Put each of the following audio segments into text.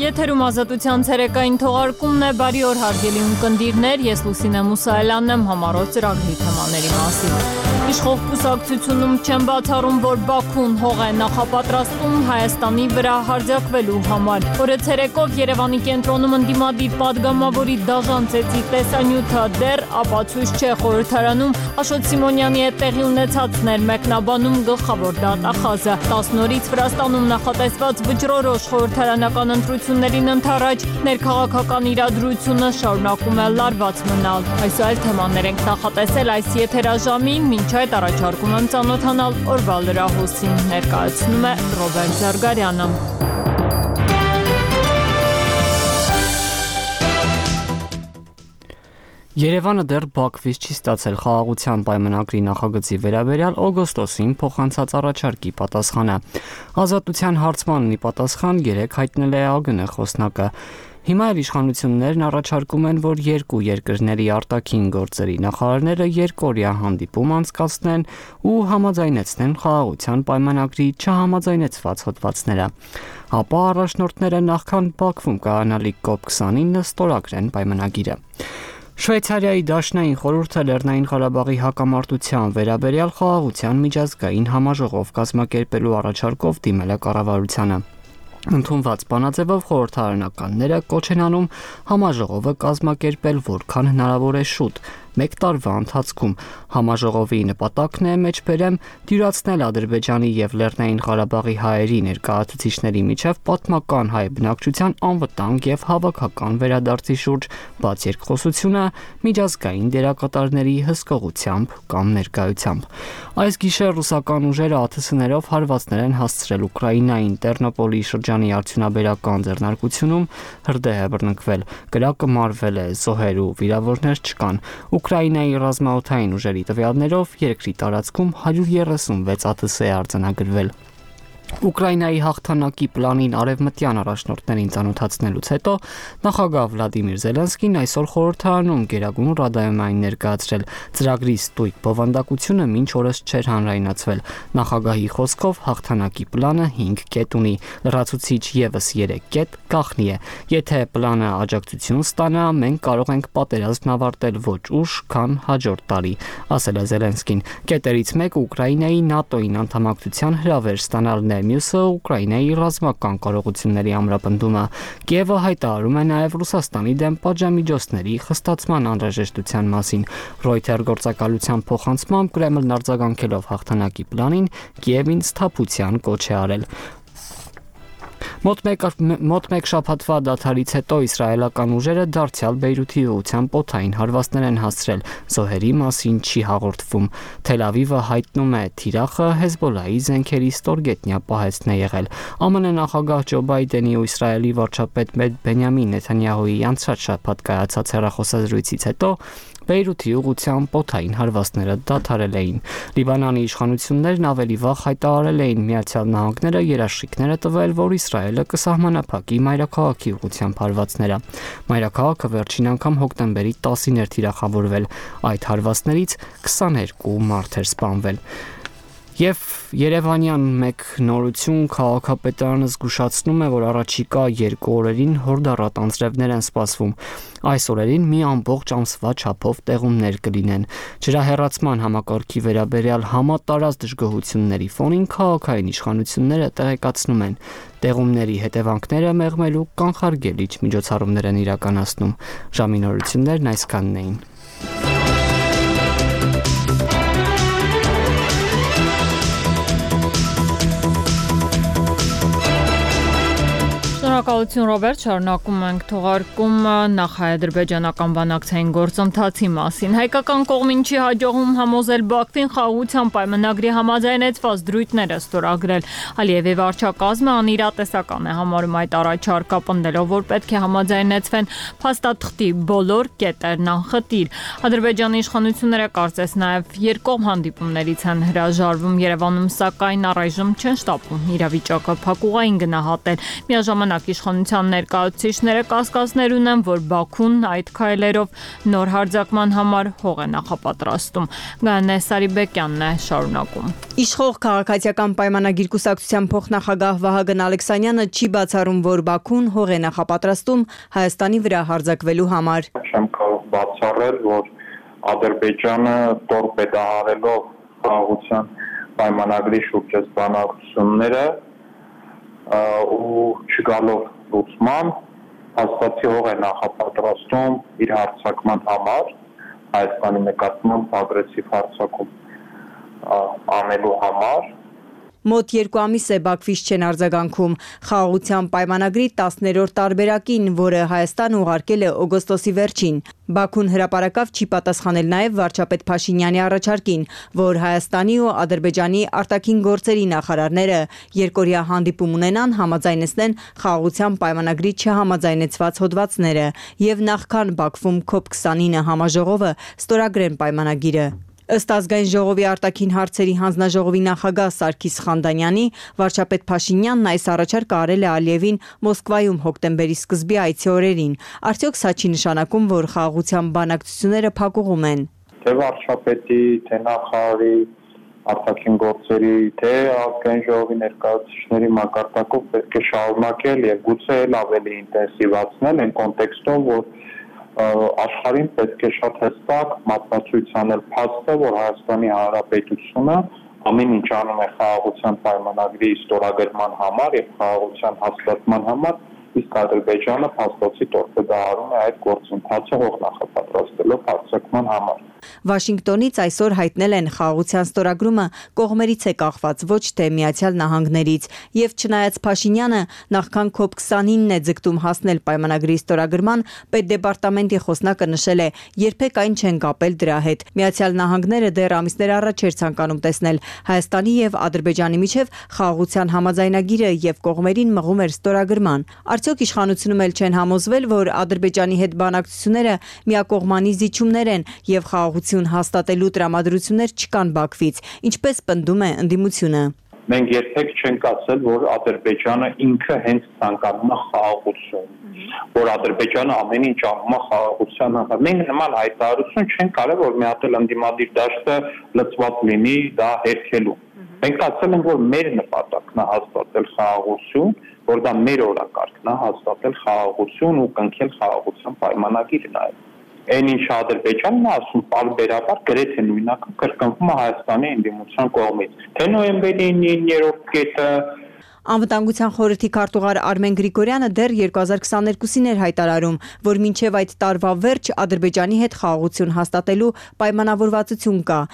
Եթերում ազատության ցերեկային թողարկումն է, բարի օր հարգելի ունկնդիրներ, ես Լուսինե Մուսայելյանն եմ համառոտ ծրագրի թեմաների մասին։ Իշխող կուսակցությունում չեն բացառում, որ Բաքուն հող է նախապատրաստում Հայաստանի վրա հարձակվելու համար։ Օրը ցերեկով Երևանի կենտրոնում ընդդիմադիր падգամավորի դաժան ծեծի տեսանյութը դեռ ապացույց չէ խորհրդարանում Աշոտ Սիմոնյանի հետ տեղի ունեցածներ մեկնաբանում գլխավոր դատախազը։ 10 նորից Վրաստանում նախատեսված վճռորոշ խորհրդարանական ընտրություններին ընդառաջ ներքաղաքական իրադրությունը շարունակում է լարված մնալ։ Այս այլ թեմաներ ենք նախատեսել այս եթերաժամին, մինչ այդ առաջարկում եմ ծանոթանալ օրվա լրահոսին, ներկայացնում է Ռոբերտ Զարգարյանը։ Երևանը դեռ Բաքվից չի ստացել խաղաղության պայմանագրի նախագծի վերաբերյալ օգոստոսին փոխանցած առաջարկի պատասխանը։ Ազատության հարցմանն ի պատասխան 3 հայտնել է ԱԳՆ խոսնակը։ Հիմա էլ իշխանություններն առաջարկում են, որ երկու երկրների արտաքին գործերի նախարարները երկօրյա հանդիպում անցկացնեն ու համաձայնեցնեն խաղաղության պայմանագրի չհամաձայնեցված հոդվածները։ Ապա առաջնորդները նախքան Բաքվում կայանալիք COP29 ստորագրեն պայմանագիրը։ Շվեյցարիայի դաշնային խորհուրդը Լեռնային Ղարաբաղի հակամարտության վերաբերյալ խաղաղության միջազգային համաժողով կազմակերպելու առաջարկով դիմել է կառավարությանը։ Ընդունված բանաձևով խորհրդարանականները կոչ են անում համաժողովը կազմակերպել որքան հնարավոր է շուտ, 1 տարվա ընթացքում։ Համաժողովի նպատակն է մեջբերեմ դյուրացնել Ադրբեջանի եւ Լեռնային Ղարաբաղի հայերի ներկայացուցիչների միջև պատմական հայ բնակչության անվտանգ եւ հավաքական վերադարձի շուրջ բաց երկխոսությունը միջազգային դերակատարների հսկողությամբ կամ ներկայությամբ։ Այս գիշեր ռուսական ուժերը ԱԹՍ-ներով հարվածներ են հասցրել Ուկրաինային Տերնոպոլի շրջանի արդյունաբերական ձեռնարկությունում, հրդեհ է բռնկվել, կրակը մարվել է, զոհեր ու վիրավորներ չկան։ Ուկրաինայի ռազմաօդային ուժերի տվյալներով երկրի տարածքում 136 ԱԹՍ է արձանագրվել։ Ուկրաինայի հաղթանակի պլանին արևմտյան առաջնորդներին ծանոթացնելուց հետո նախագահ Վլադիմիր Զելենսկին այսօր խորհրդարանում գերագույն ռադայոմային ներկայացրել ծրագրի ստույգ բովանդակությունը մինչ օրս չէր հանրայնացվել։ Նախագահի խոսքով հաղթանակի պլանը 5 կետ ունի, լրացուցիչ եւս 3 կետ գաղտնի է։ Եթե պլանը աջակցություն ստանա, մենք կարող ենք պատերազմն ավարտել ոչ ուշ, քան հաջորդ տարի, ասել է Զելենսկին։ Կետերից մեկը Ուկրաինայի ՆԱՏՕ-ին անդամակցության հրավեր ստանալն է, մյուսը Ուկրաինայի ռազմական կարողությունների ամրապնդումը։ Կիևը հայտարարում է նաև Ռուսաստանի դեմ պատժամիջոցների խստացման անհրաժեշտության մասին։ Reuters գործակալության փոխանցմամբ Կրեմլն արձագանքելով հաղթանակի պլանին Կիևին սթափության կոչ է արել։ Մոտ մեկ շաբաթվա դադարից հետո իսրայելական ուժերը դարձյալ Բեյրութի ուղղությամբ օդային հարվածներ են հասցրել, զոհերի մասին չի հաղորդվում։ Թել Ավիվը հայտնում է թիրախը Հեզբոլայի զենքերի ստորգետնյա պահեստն է եղել։ ԱՄՆ նախագահ Ջո Բայդենի ու Իսրայելի վարչապետ Բենյամին Նեթանյահուի անցած շաբաթ կայացած հեռախոսազրույցից հետո Բեյրութի ուղղությամբ օդային հարվածները դադարել էին։ Լիբանանի իշխանություններն ավելի վաղ հայտարարել էին Միացյալ Նահանգները երաշխիքներ է տվել, որ Իսրայելը կսահմանափակի մայրաքաղաքի ուղղությամբ հարվածները։ Մայրաքաղաքը վերջին անգամ հոկտեմբերի 10-ին էր թիրախավորվել։ Այդ հարվածներից 22 մարդ էր սպանվել։ Եվ Երևանյան մեկ նորություն քաղաքապետարանը զգուշացնում է, որ առաջիկա 2 օրերին հորդառատ անձրևներ են սպասվում։ Այս օրերին մի ամբողջ ամսվա չափով տեղումներ կլինեն։ Ջրահեռացման համակարգի վերաբերյալ համատարած դժգոհությունների ֆոնին քաղաքային իշխանությունները տեղեկացնում են։ Տեղումների հետևանքները մեղմելու կանխարգելիչ միջոցառումներ են իրականացնում։ Ժամի նորություններն այսքանն էին։ Շնորհակալություն Ռոբերտ, շարունակում ենք թողարկումը նախ-ադրբեջանական բանակցային գործընթացի մասին։ Հայկական կողմին չի հաջողում համոզել Բաքվին խաղաղության պայմանագրի համաձայնեցված դրույթները ստորագրել։ Ալիևի վարչակազմը անիրատեսական է համարում այդ առաջարկը, պնդելով, որ պետք է համաձայնեցվեն փաստաթղթի բոլոր կետերն անխտիր։ Ադրբեջանի իշխանությունները կարծես նաև երկկողմ հանդիպումներից են հրաժարվում Երևանում, սակայն առայժմ չեն շտապում իրավիճակը փակուղային գնահատել։ Միաժամանակ իշխանության ներկայացուցիչները կասկածներ ունեն, որ Բաքուն այդ քայլերով նոր հարձակման համար հող է նախապատրաստում։ Գայանե Սարիբեկյանն է շարունակում։ Իշխող քաղաքացիական պայմանագիր կուսակցության փոխնախագահ Վահագն Ալեքսանյանը չի բացառում, որ Բաքուն հող է նախապատրաստում Հայաստանի վրա հարձակվելու համար։ Չեմ կարող բացառել, որ Ադրբեջանը տորպեդահարելով խաղաղության պայմանագրի շուրջ այս բանակցությունները ու չգալով լուծման հաստատի հող է նախապատրաստում իր հարձակման համար, Հայաստանի նկատմամբ ագրեսիվ հարձակում անելու համար։ Մոտ 2 ամիս է Բաքվից չեն արձագանքում խաղաղության պայմանագրի 10-րդ տարբերակին, որը Հայաստան ուղարկել է օգոստոսի վերջին։ Բաքուն հրապարակավ չի պատասխանել նաև վարչապետ Փաշինյանի առաջարկին, որ Հայաստանի ու Ադրբեջանի արտաքին գործերի նախարարները երկօրյա հանդիպում ունենան, համաձայնեցնեն խաղաղության պայմանագրի չհամաձայնեցված հոդվածները եւ նախքան Բաքվում COP29 համաժողովը ստորագրեն պայմանագիրը։ Ըստ Ազգային ժողովի արտաքին հարցերի հանձնաժողովի նախագահ Սարգիս Խանդանյանի, վարչապետ Փաշինյանն այս առաջարկը արել է Ալիևին Մոսկվայում հոկտեմբերի սկզբի այցի օրերին։ Արդյոք սա չի նշանակում, որ խաղաղության բանակցությունները փակուղում են։ Թե վարչապետի, թե նախարարի, արտաքին գործերի, թե Ազգային ժողովի ներկայացուցիչների մակարդակով պետք է շարունակել եւ գուցե էլ ավելի ինտենսիվացնել այն կոնտեքստում, որ աշխարհին պետք է շատ հստակ մատնացույց անել փաստը, որ Հայաստանի Հանրապետությունը ամեն ինչ անում է խաղաղության պայմանագրի ստորագրման համար եւ խաղաղության հաստատման համար, իսկ Ադրբեջանը փաստացի տորպեդահարում է այդ գործընթացը հող նախապատրաստելով հարձակման համար։ Վաշինգտոնից այսօր հայտնել են խաղաղության ստորագրումը կողմերից է կախված, ոչ թե Միացյալ Նահանգներից, եւ չնայած Փաշինյանը նախքան COP29-ն է ձգտում հասնել պայմանագրի ստորագրման, պետդեպարտամենտի խոսնակը նշել է, երբեք այն չեն կապել դրա հետ։ Միացյալ Նահանգները դեռ ամիսներ առաջ էր ցանկանում տեսնել Հայաստանի եւ Ադրբեջանի միջև խաղաղության համաձայնագիրը եւ կողմերին մղում էր ստորագրման։ Արդյոք իշխանությունում էլ չեն համոզվել, որ Ադրբեջանի հետ բանակցությունները միակողմանի զիջումներ են եւ խաղաղություն հաստատելու տրամադրություններ չկան Բաքվից, ինչպես պնդում է ընդդիմությունը։ Մենք երբեք չենք ասել, որ Ադրբեջանը ինքը հենց ցանկանում է խաղաղություն, որ Ադրբեջանը ամեն ինչ անում է խաղաղության համար։ Մենք նման հայտարարություն չենք արել, որ մի հատ էլ ընդդիմադիր դաշտը լծված լինի դա հերքելու։ Մենք ասել ենք, որ մեր նպատակն է հաստատել խաղաղություն, որ դա մեր օրակարգն է հաստատել խաղաղություն ու կնքել խաղաղության պայմանագիրը նաև։ Այն ինչ Ադրբեջանն ասում պարբերաբար գրեթե նույնական կրկնվում է Հայաստանի ընդդիմության կողմից։ Թե նոյեմբերի 9-րդ կետը Անվտանգության խորհրդի քարտուղար Արմեն Գրիգորյանը դեռ 2022-ին էր հայտարարում, որ մինչև այդ տարվա վերջ Ադրբեջանի հետ խաղաղություն հաստատելու պայմանավորվածություն կա։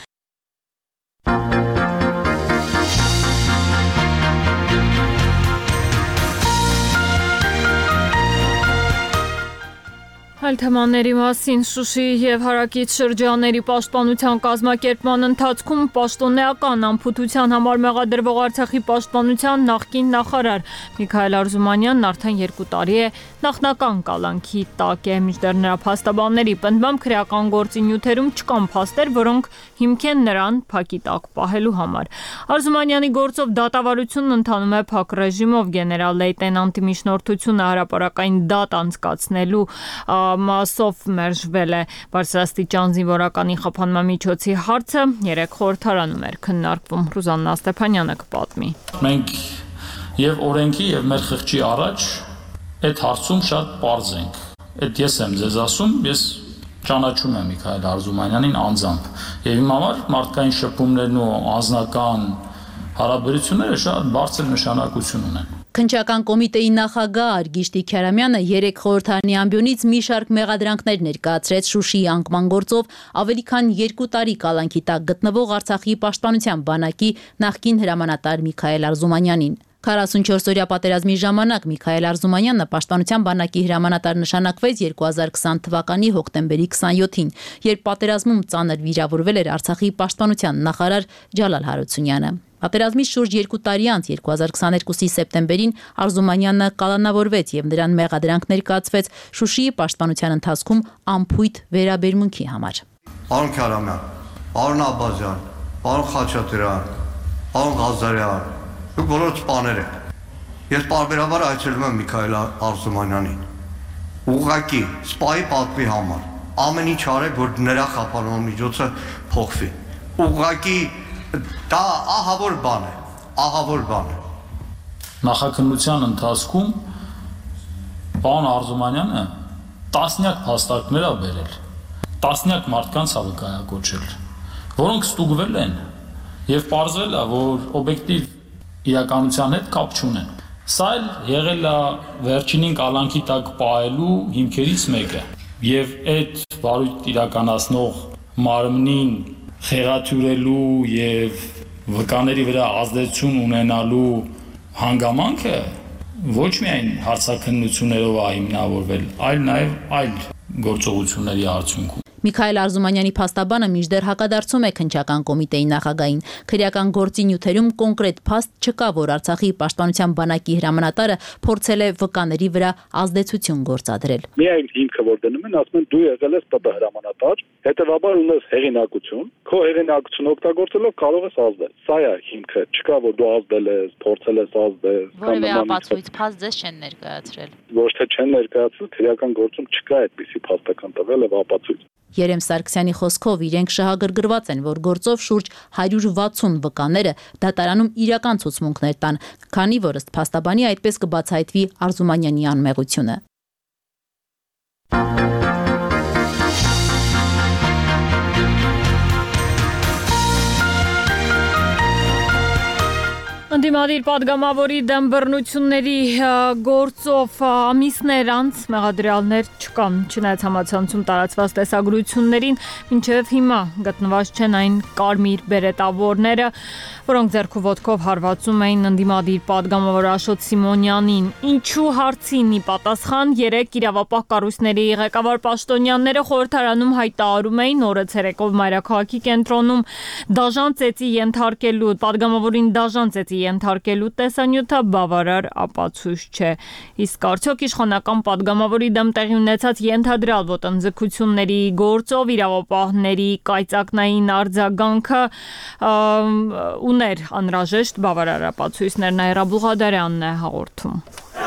Այլ թեմաների մասին Շուշիի եւ հարակից շրջանների պաշտպանության կազմակերպման ընթացքում պաշտոնեական անփութության համար մեղադրվող Արցախի պաշտպանության նախկին նախարար Միքայել Արզումանյանն արդեն 2 տարի է նախնական կալանքի տակ է, մինչդեռ նրա փաստաբանների պնդմամբ քրեական գործի նյութերում չկան փաստեր, որոնք հիմք են նրան փակի տակ պահելու համար։ Արզումանյանի գործով դատավարությունն ընթանում է փակ ռեժիմով, գեներալ լեյտենանտի միջնորդությունը հրապարակային դատ անցկացնելու մասով մերժվել է բարձրաստիճան զինվորականի խափանման միջոցի հարցը 3 խորհրդարանում էր քննարկվում։ Ռուզաննա Ստեփանյանը կպատմի։ Մենք եւ օրենքի եւ մեր խղճի առաջ այդ հարցում շատ պարզ ենք։ Այդ ես եմ ձեզ ասում, ես ճանաչում եմ Միքայել Արզումանյանին անձամբ եւ իմ համար մարդկային շփումներն ու անձնական հարաբերությունները շատ բարձր նշանակություն ունեն։ Քննչական կոմիտեի նախագահ Արգիշտի Քյարամյանը 3 խորհրդարանի ամբիոնից մի շարք մեղադրանքներ ներկայացրեց Շուշիի անկման գործով ավելի քան 2 տարի կալանքի տակ գտնվող Արցախի պաշտպանության բանակի նախկին հրամանատար Միքայել Արզումանյանին։ 44-օրյա պատերազմի ժամանակ Միքայել Արզումանյանը պաշտպանության բանակի հրամանատար նշանակվեց 2020 թվականի հոկտեմբերի 27-ին, երբ պատերազմում ծանր վիրավորվել էր Արցախի պաշտպանության նախարար Ջալալ Հարությունյանը։ Պատերազմից շուրջ 2 տարի անց 2022-ի սեպտեմբերին Արզումանյանը կալանավորվեց եւ նրան մեղադրանք ներկայացվեց Շուշիի պաշտպանության ընթացքում անփույթ վերաբերմունքի համար։ Պարոն Քարամյան, պարոն Աբազյան, պարոն Խաչատրյան, պարոն Ղազարյան, դուք բոլորը սպաներ եք։ Ես բարբերաբար այցելում եմ Միքայել Արզումանյանին։ Ուղղակի սպայի պատվի համար ամեն ինչ արեք, որ նրա խափանման միջոցը փոխվի։ Ուղղակի դա ահավոր բան է, ահավոր բան է։ Նախաքննության ընթացքում պարոն Արզումանյանը տասնյակ փաստարկներ ա բերել, տասնյակ մարդկանց ա վկայակոչել, որոնք ստուգվել են եւ պարզվել ա, որ օբյեկտիվ իրականության հետ կապ չունեն։ Սա էլ եղել է վերջինին կալանքի տակ պահելու հիմքերից մեկը եւ այդ վարույթ իրականացնող մարմնին խեղաթյուրելու եւ վկաների վրա ազդեցություն ունենալու հանգամանքը ոչ միայն հարցաքննություններով է հիմնավորվել, այլ նաեւ այլ գործողությունների արդյունքում։ Միքայել Արզումանյանի փաստաբանը մինչդեռ հակադարձում է քննչական կոմիտեի նախագահին։ Քրեական գործի նյութերում կոնկրետ փաստ չկա, որ Արցախի պաշտպանության բանակի հրամանատարը փորձել է վկաների վրա ազդեցություն գործադրել։ Միայն հիմքը որ դնում են, ասում են դու եղել ես ՊՊ հրամանատար, հետեւաբար ունես հեղինակություն, քո հեղինակությունը օգտագործելով կարող ես ազդել։ Սա է հիմքը, չկա որ դու ազդել ես, փորձել ես ազդել։ Որևէ ապացույց փաստ ձեզ չեն ներկայացրել։ Ոչ թե չեն ներկայացրել, քրեական գործում չկա այդպիսի փաստական տվել եւ ապացույց։ Երեմ Սարգսյանի խոսքով իրենք շահագրգռված են, որ գործով շուրջ 160 վկաները դատարանում իրական ցուցմունքներ տան, քանի որ ըստ փաստաբանի այդպես կբացահայտվի Արզումանյանի անմեղությունը։ Ընդդիմադիր պատգամավորի դեմ բռնությունների գործով ամիսներ անց մեղադրյալներ չկան, չնայած համացանցում տարածված տեսագրություններին, մինչև հիմա գտնված չեն այն կարմիր բերետավորները, որոնք ձեռքու ոտքով հարվածում էին ընդդիմադիր պատգամավոր Աշոտ Սիմոնյանին։ Ինչու հարցին ի պատասխան 3 իրավապահ կառույցների ղեկավար պաշտոնյաները խորհրդարանում հայտարարում էին օրը ցերեկով Մայրաքաղաքի կենտրոնում դաժան ծեծի ենթարկելու պատգամավորին դաժան ծեծի ենթարկելու տեսանյութը բավարար ապացույց չէ։ Իսկ արդյոք իշխանական պատգամավորի դեմ տեղի ունեցած ենթադրյալ ոտնձգությունների գործով իրավապահների կայծակնային արձագանքը ուներ անհրաժեշտ բավարար ապացույցներ։ Նաիրա Բուղադարյանն է հաղորդում։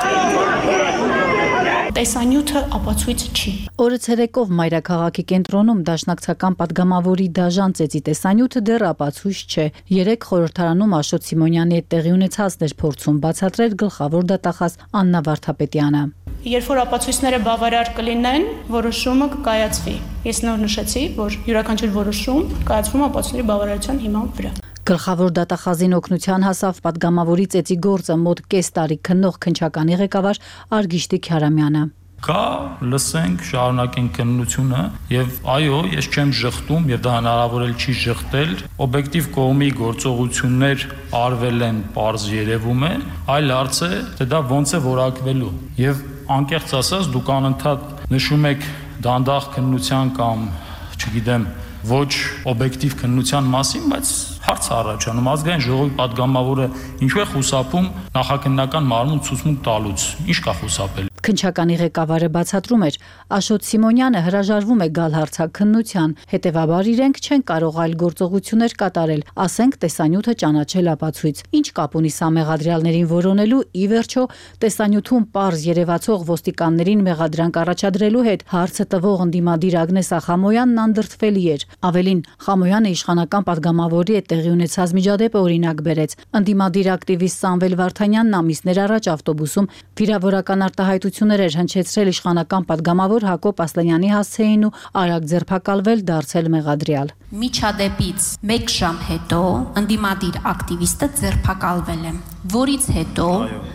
Տեսանյութը ապացույց չի։ Օրը ցերեկով Մայրաքաղաքի կենտրոնում դաշնակցական պատգամավորի դաժան ծեծի տեսանյութը դեռ ապացույց չէ։ 3 խորհրդարանում Աշոտ Սիմոնյանի հետ տեղի ունեցածներ փորձում բացատրել գլխավոր դատախազ Աննա Վարդապետյանը։ Երբ որ ապացույցները բավարար կլինեն, որոշումը կկայացվի։ Ես նոր նշեցի, որ յուրաքանչյուր որոշում կայացվում ապացույցների բավարարության հիման վրա։ Գլխավոր դատախազին օգնության հասավ պատգամավորի ծեծի գործը մոտ կես տարի քննող քննչականի ղեկավար Արգիշտի Քյարամյանը։ Կա, լսենք, շարունակենք քննությունը եւ այո, ես չեմ ժխտում եւ դա հնարավոր էլ չի ժխտել։ Օբյեկտիվ կողմի գործողություններ արվել են, պարզ երևում է, այլ հարց է, թե դա ոնց է որակվելու։ Եվ անկեղծ ասած, դուք անընդհատ նշում եք դանդաղ քննության կամ, չգիտեմ, ոչ օբյեկտիվ քննության մասին, բայց հարց առաջանում ազգային ժողովի պատգամավորը ինչու է խուսափում նախաքննական մարմուն ցուցմունք տալուց, ինչ կա խուսափել։ Քննչականի ղեկավարը բացատրում էր, Աշոտ Սիմոնյանը հրաժարվում է գալ հարցաքննության, հետևաբար իրենք չեն կարող այլ գործողություններ կատարել, ասենք տեսանյութը ճանաչել ապացույց։ Ինչ կապ ունի սա մեղադրյալներին որոնելու, ի վերջո տեսանյութում պարզ երևացող ոստիկաններին մեղադրանք առաջադրելու հետ հարցը տվող ընդդիմադիր Ագնես Ախամոյանն անդրդվելի էր։ Ավելին, Խամոյանը իշխանական պատգամավորի հետ տեղի ունեցած միջադեպը օրինակ բերեց։ Ընդդիմադիր ակտիվիստ Սամվել Վարդանյանն ամիսներ առաջ ավտոբուսում վիրավորական արտահայտություններ էր հնչեցրել իշխանական պատգամավոր Հակոբ Ասլանյանի հասցեին ու արագ ձերբակալվել դարձել մեղադրյալ։ Միջադեպից 1 ժամ հետո ընդդիմադիր ակտիվիստը ձերբակալվել է, որից հետո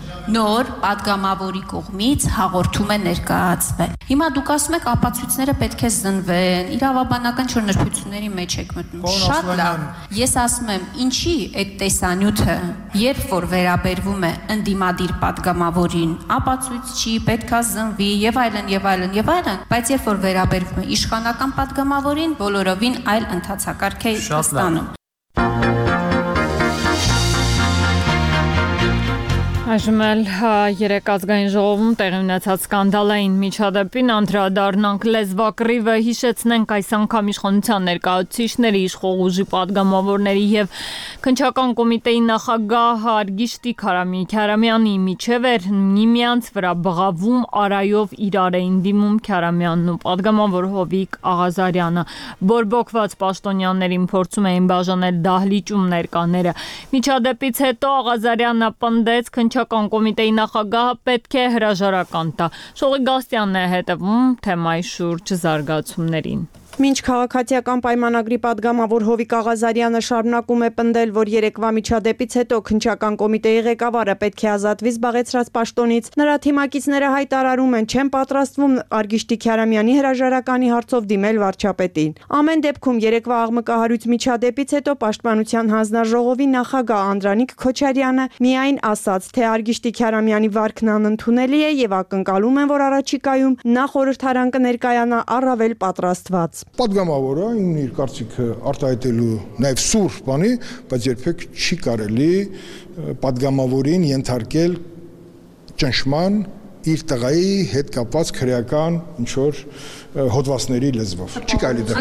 նոր պատգամավորի կողմից հաղորդում է ներկայացվել։ Հիմա դուք ասում եք ապացույցները պետք է զնվեն, իրավաբանական չորնրբությունների մեջ եք մտնում։ Շատ լավ։ Ես ասում եմ, ինչի այդ տեսանյութը, երբ որ վերաբերվում է ընդդիմադիր պատգամավորին, ապացույց չի, պետք է զնվի եւ այլն եւ այլն եւ այլն, բայց երբ որ վերաբերվում է իշխանական պատգամավորին, բոլորովին այլ ընթացակարգ է ստանում։ Այժմ էլ երեք ազգային ժողովում տեղի ունեցած սկանդալային միջադեպին անդրադառնանք լեզվակռիվը, հիշեցնենք այս անգամ իշխանության ներկայացուցիչների, իշխող ուժի պատգամավորների եւ քննչական կոմիտեի նախագահ Արգիշտի Քարամյանի միջև էր միմյանց վրա բղավում արայով իրար էին դիմում Քարամյանն ու պատգամավոր Հովիկ Աղազարյանը, բորբոքված պաշտոնյաներին փորձում էին բաժանել դահլիճում ներկաները։ Միջադեպից հետո Աղազարյանը պնդեց քննչական կոմիտեի նախագահը պետք է հրաժարական տա։ Շողի Գաստյանն է հետևում թեմայի շուրջ զարգացումներին։ Մինչ քաղաքացիական պայմանագրի պատգամավոր Հովիկ Աղազարյանը շարունակում է պնդել, որ երեկվա միջադեպից հետո քննչական կոմիտեի ղեկավարը պետք է ազատվի զբաղեցրած պաշտոնից, նրա թիմակիցները հայտարարում են, չեն պատրաստվում Արգիշտի Քարամյանի հրաժարականի հարցով դիմել վարչապետին։ Ամեն դեպքում երեկվա աղմկահարույց միջադեպից հետո Պաշտպանության հանձնաժողովի նախագահ Անդրանիկ Քոչարյանը միայն ասաց, թե Արգիշտի Քարամյանի վարքն անընդունելի է եւ ակնկալում են, որ առաջիկայում նա խորհրդարան կներկայանա առավել պատրաստված։ Պատգամավորը իր կարծիքը արտահայտելու նաև սուր բանի, բայց երբեք չի կարելի պատգամավորին ենթարկել ճնշման իր տղայի հետ կապված քրեական ինչ-որ հոդվածների լեզվով։ Չի կարելի դա։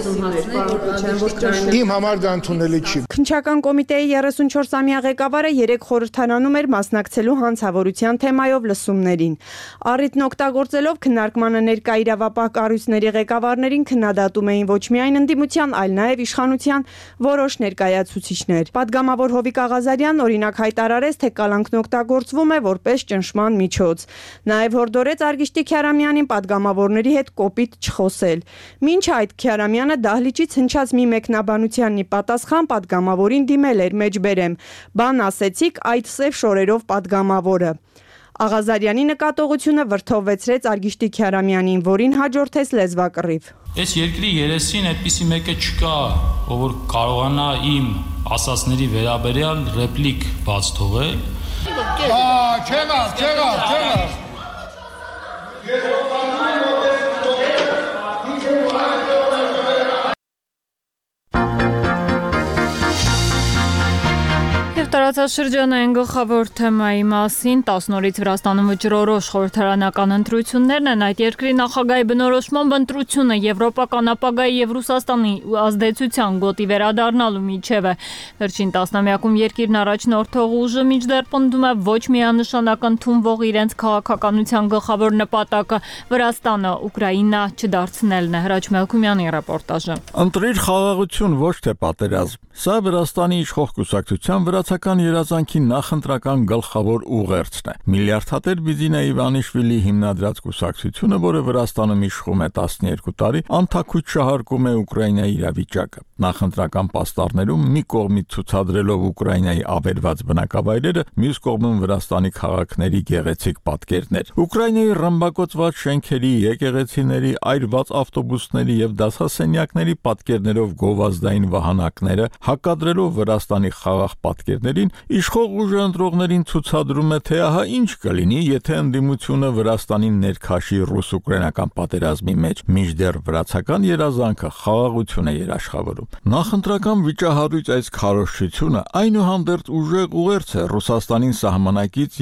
Իմ համար դա ընդունելի չի։ Քննչական կոմիտեի 34-ամյա ղեկավարը երեք խորհրդարանում էր մասնակցելու հանցավորության թեմայով լսումներին։ Առիթն օգտագործելով քննարկմանը ներկա իրավապահ կառույցների ղեկավարներին քննադատում էին ոչ միայն ընդդիմության, այլ նաև իշխանության որոշ ներկայացուցիչներ։ Պատգամավոր Հովիկ Աղազարյանն օրինակ հայտարարեց, թե կալանքն օգտագործվում է որպես ճնշման միջոց։ Նաև հորդորեց Արգիշտի Քարամյանին պատգամավորների հետ կոպիտ չխոսել։ Մինչ այդ Քարամյանը դահլիճից հնչած մի մեկնաբանությանն ի պատասխան պատգամավորին դիմել էր մեջբերեմ։ Բան ասեցիք այդ սև շորերով պատգամավորը։ Աղազարյանի նկատողությունը վրդովվեցրեց Արգիշտի Քարամյանին, որին հաջորդեց լեզվակռիվ։ Այս երկրի երեսին այդպիսի մեկը չկա, ով որ կարողանա իմ ասածների վերաբերյալ ռեպլիկ բաց թողել։ Չեղավ։ Տարածաշրջանային գլխավոր թեմայի մասին 10 նորից Վրաստանում վճռորոշ խորհրդարանական ընտրություններն են, այդ երկրի նախագահի բնորոշմամբ ընտրությունը եվրոպական ապագայի եւ Ռուսաստանի ազդեցության գոտի վերադառնալու միջև է։ Վերջին տասնամյակում երկիրն առաջնորդող ուժը մինչդեռ պնդում է ոչ միանշանակ ընդունվող իրենց քաղաքականության գլխավոր նպատակը Վրաստանը Ուկրաինա չդարձնելն է։ Հրաչ Մելքումյանի ռեպորտաժը։ Ընտրիր խաղաղություն, ոչ թե պատերազմ։ Սա Վրաստանի իշխող կուսակցության վրացական երազանքի նախընտրական գլխավոր ուղերձն է։ Միլիարդատեր Բիձինա Իվանիշվիլի հիմնադրած կուսակցությունը, որը Վրաստանում իշխում է 12 տարի, անթաքույց շահարկում է Ուկրաինայի իրավիճակը։ Նախընտրական պաստառներում մի կողմից ցուցադրելով Ուկրաինայի ավերված բնակավայրերը, մյուս կողմում Վրաստանի քաղաքների գեղեցիկ պատկերներ։ Ուկրաինայի ռմբակոծված շենքերի, եկեղեցիների, այրված ավտոբուսների եւ դասասենյակների պատկերներով գովազդային վահանակները հակադրելով Վրաստանի խաղաղ պատկերներին, իշխող ուժը ընտրողներին ցուցադրում է, թե ահա ինչ կլինի, եթե ընդդիմությունը Վրաստանին ներքաշի ռուս-ուկրաինական պատերազմի մեջ, մինչդեռ վրացական երազանքը խաղաղություն է երաշխավորում։ Նախընտրական վիճահարույց այս քարոզչությունը այնուհանդերձ ուժեղ ուղերձ է Ռուսաստանին սահմանակից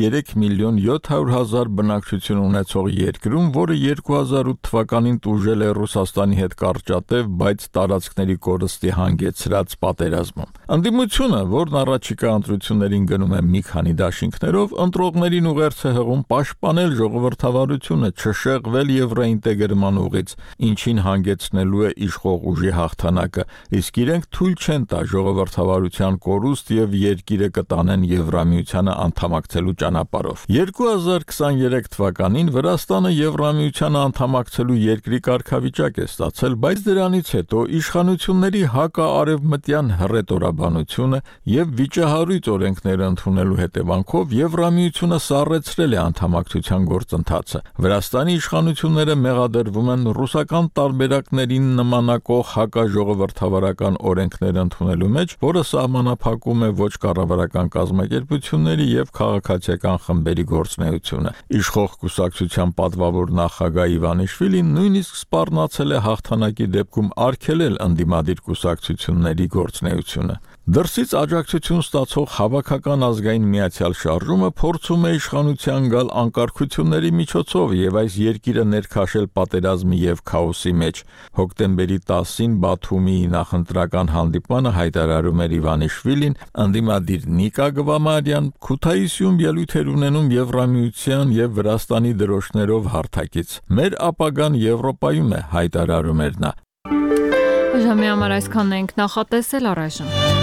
3.700.000 բնակչություն ունեցող երկրում, որը 2008 թվականին տուժել է Ռուսաստանի հետ կարճատև, բայց տարածքների կորստի հանգեցրած պատերազմում։ Ընդդիմությունը, որն առաջիկա ընտրություններին գնում է մի քանի դաշինքներով, ընտրողներին ուղերձ է հղում պաշտպանել ժողովրդավարությունը, չշեղվել եվրոինտեգրման ուղից, ինչին հանգեցնելու է իշխող ուժի հաղթանակը, իսկ իրենք թույլ չեն տա ժողովրդավարության կորուստ եւ երկիրը կտանեն Եվրամիությանը անդամակցելու ճանապարհով։ 2023 թվականին Վրաստանը Եվրամիությանը անդամակցելու երկրի կարգավիճակ է ստացել, բայց դրանից հետո իշխանությունների հակաարևմտյան հռետորաբանությունը եւ վիճահարույց օրենքները ընդունելու հետևանքով Եվրամիությունը սառեցրել է անդամակցության գործընթացը։ Վրաստանի իշխանությունները մեղադրվում են ռուսական տարբերակներին նմանակող հակաժողովրդավարական օրենքներ ընդունելու մեջ, որը սահմանափակում է ոչ կառավարական կազմակերպությունների եւ քաղաքացիական խմբերի գործունեությունը։ Իշխող կուսակցության պատվավոր նախագահ Իվանիշվիլին նույնիսկ սպառնացել է հաղթանակի դեպքում արգելել ընդդիմադիր կուսակցությունների գործունեությունը։ Դրսից աջակցություն ստացող հավաքական ազգային միացյալ շարժումը փորձում է իշխանության գալ անկարգությունների միջոցով եւ այս երկիրը ներքաշել պատերազմի եւ քաոսի մեջ։ Հոկտեմբերի 10-ին Բաթումի նախընտրական հանդիպանը հայտարարում էր Իվանիշվիլին, ընդդիմադիր Նիկա Գվամարյան Քութայիսում ելույթ էր ունենում Եվրամիության եւ Վրաստանի դրոշներով հարթակից։ Մեր ապագան Եվրոպայում է, հայտարարում էր նա։ Ժամի համար այսքանն ենք նախատեսել առայժմ։